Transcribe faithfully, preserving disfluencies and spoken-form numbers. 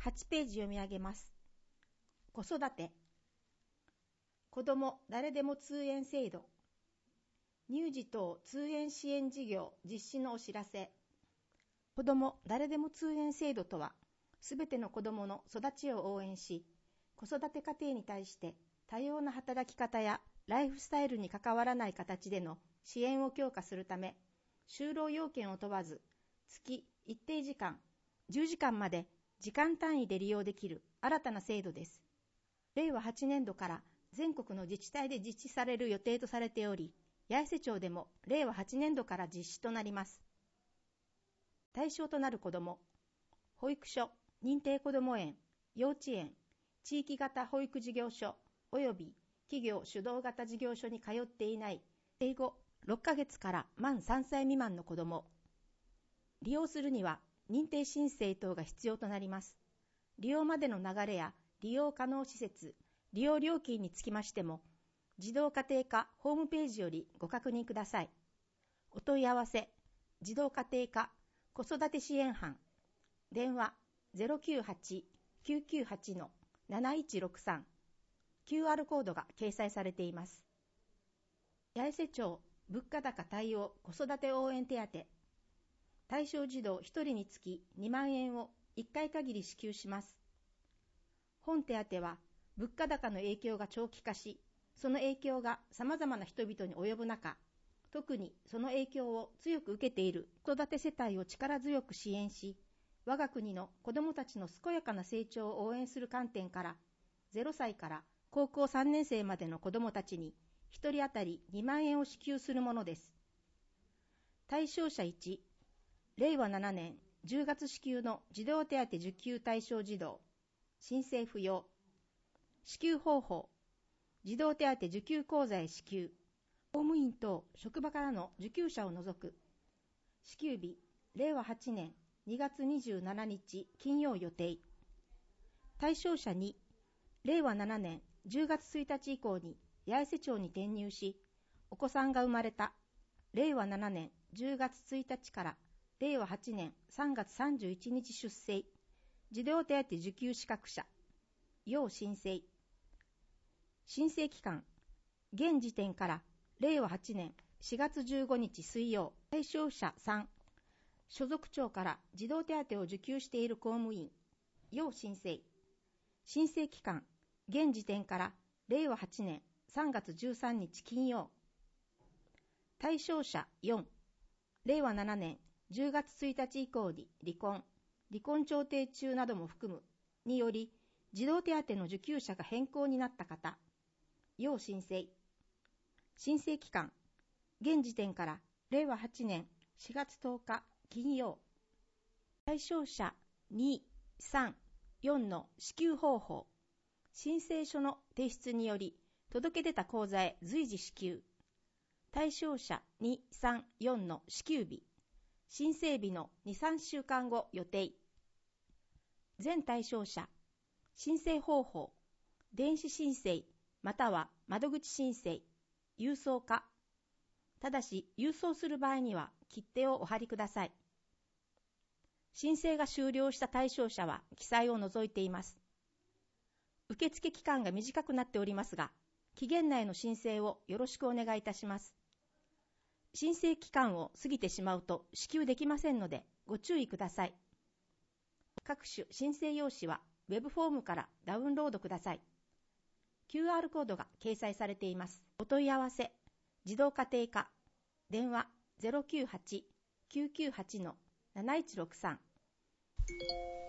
はちページ読み上げます。子育て。子ども誰でも通園制度。乳児等通園支援事業実施のお知らせ。子ども誰でも通園制度とは、すべての子どもの育ちを応援し、子育て家庭に対して多様な働き方やライフスタイルに関わらない形での支援を強化するため、就労要件を問わず、月一定時間、じゅうじかんまで時間単位で利用できる新たな制度です。れいわはちねんどから全国の自治体で実施される予定とされており、八重瀬町でもれいわはちねんどから実施となります。対象となる子ども、保育所、認定こども園、幼稚園、地域型保育事業所及び企業主導型事業所に通っていない生後ろっかげつから満さんさい未満の子ども。利用するには認定申請等が必要となります。利用までの流れや利用可能施設、利用料金につきましても、児童家庭課ホームページよりご確認ください。お問い合わせ、児童家庭課子育て支援班、電話 ゼロきゅうはち きゅうきゅうはち なないちろくさん、キューアール コードが掲載されています。八重瀬町物価高対応子育て応援手当。対象児童ひとりにつきにまんえんをいっかい限り支給します。本手当は物価高の影響が長期化し、その影響が様々な人々に及ぶ中、特にその影響を強く受けている子育て世帯を力強く支援し、我が国の子どもたちの健やかな成長を応援する観点から、ゼロさいから高校さんねん生までの子どもたちにひとり当たりにまんえんを支給するものです。対象者いち、れいわななねんじゅうがつ支給の児童手当受給対象児童、申請不要。支給方法、児童手当受給口座へ支給。公務員等職場からの受給者を除く。支給日、れいわはちねんにがつにじゅうしちにち金曜予定。対象者に、れいわななねんじゅうがつついたち以降に八重瀬町に転入し、お子さんが生まれたれいわななねんじゅうがつついたちかられいわはちねんさんがつさんじゅういちにち出生、児童手当受給資格者、要申請。申請期間、現時点かられいわはちねんしがつじゅうごにち水曜。対象者さん、所属庁から児童手当を受給している公務員、要申請。申請期間、現時点かられいわはちねんさんがつじゅうさんにち金曜。対象者よん、れいわななねんじゅうがつついたち以降に離婚、離婚調停中なども含むにより児童手当の受給者が変更になった方、要申請。申請期間、現時点かられいわはちねんしがつとおか金曜。対象者に、さん、よんの支給方法。申請書の提出により届け出た口座へ随時支給。対象者に、さん、よんの支給日。申請日のに、さんしゅうかんご予定。全対象者。申請方法。電子申請または窓口申請。郵送か。ただし、郵送する場合には切手をお貼りください。申請が終了した対象者は記載を除いています。受付期間が短くなっておりますが、期限内の申請をよろしくお願いいたします。申請期間を過ぎてしまうと支給できませんのでご注意ください。各種申請用紙はウェブフォームからダウンロードください。キューアール コードが掲載されています。お問い合わせ、児童家庭課、電話 ゼロきゅうはち きゅうきゅうはち なないちろくさん。